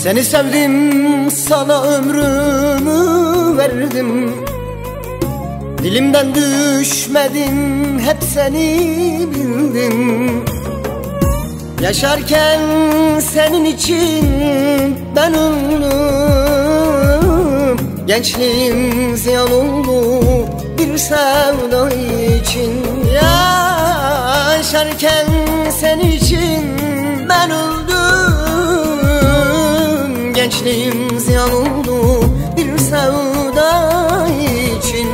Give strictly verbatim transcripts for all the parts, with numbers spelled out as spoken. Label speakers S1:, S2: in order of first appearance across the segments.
S1: Seni sevdim, sana ömrümü verdim. Dilimden düşmedin, hep seni bildim. Yaşarken senin için ben öldüm. Gençliğim ziyan oldu bir sevda için. Yaşarken senin için ben öldüm. Gençliğim ziyan oldu bir sevda için.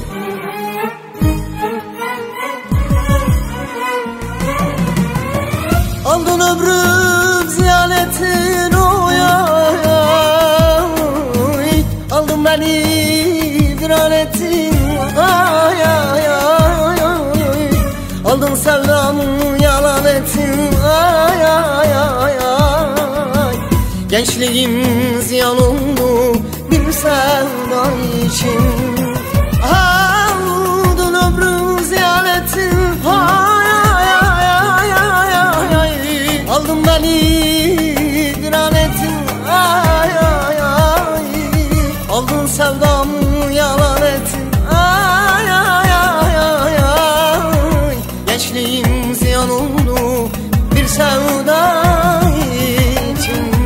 S1: Aldın ömrüm ziyanetin oya, aldın beni viran ettin ay, ay, ay, ay. Aldın sevdamı yalan ettin ay, ay, ay, ay. Gençliğim ziyan oldu bir sevda için. Aldın ömrüm ziyanetin ay, aldın beni viran ettin ay, ay, ay. Aldın sevdamı yalan ettin ay, ay, ay, ay, ay. Gençliğim ziyan oldu bir sevda için.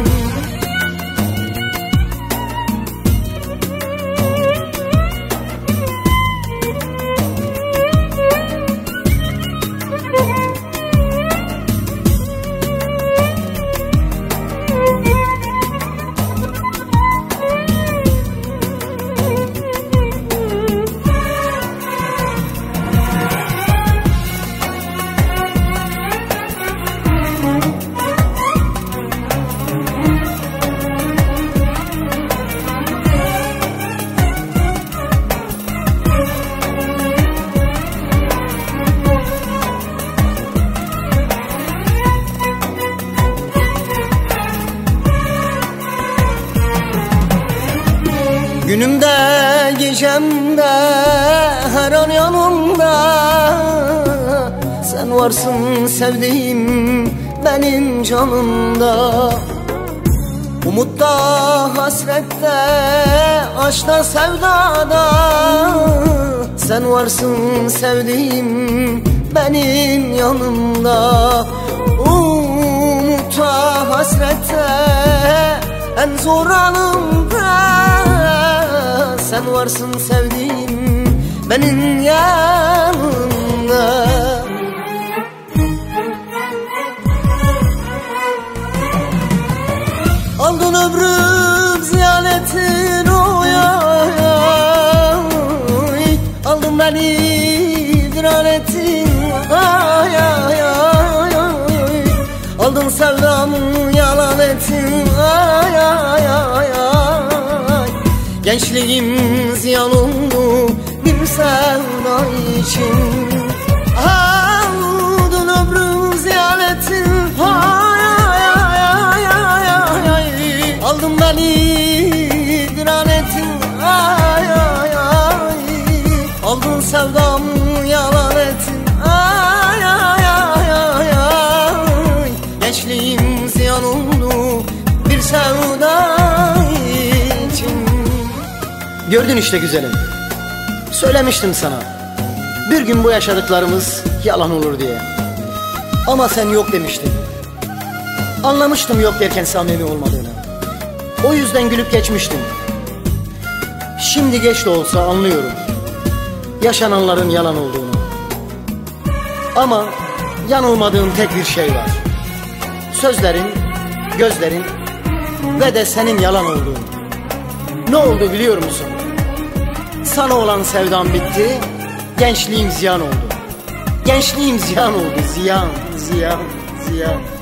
S1: Günümde gecemde her an yanımda sen varsın sevdiğim benim canımda. Umutta, hasrette, aşkta, sevdada sen varsın sevdiğim benim yanımda. Umutta, hasrette, en zor anımda sen varsın sevdiğim benim yanımda. Aldın ömrüm ziyanetin oya, aldın beni viran ettin ay, ay, ay, ay. Aldın sevdamı yalan ettin ay, ay, ay, ay. Gençliğim ziyan oldu bir sevda için. Aldın ömrüm ziyanetin ay, ay, ay, ay, ay, ay. Aldın beni viran ettin ay, ay, ay. Aldın sevdamı yalan ettin ay, ay, ay, ay, ay. Gençliğim ziyan oldu bir sevda için. Gördün işte güzelim, söylemiştim sana bir gün bu yaşadıklarımız yalan olur diye. Ama sen yok demiştin. Anlamıştım yok derken samimi olmadığını. O yüzden gülüp geçmiştim. Şimdi geç de olsa anlıyorum yaşananların yalan olduğunu. Ama yanılmadığım tek bir şey var: sözlerin, gözlerin ve de senin yalan olduğun. Ne oldu biliyor musun? Sana olan sevdam bitti, gençliğim ziyan oldu. Gençliğim ziyan oldu, ziyan, ziyan, ziyan.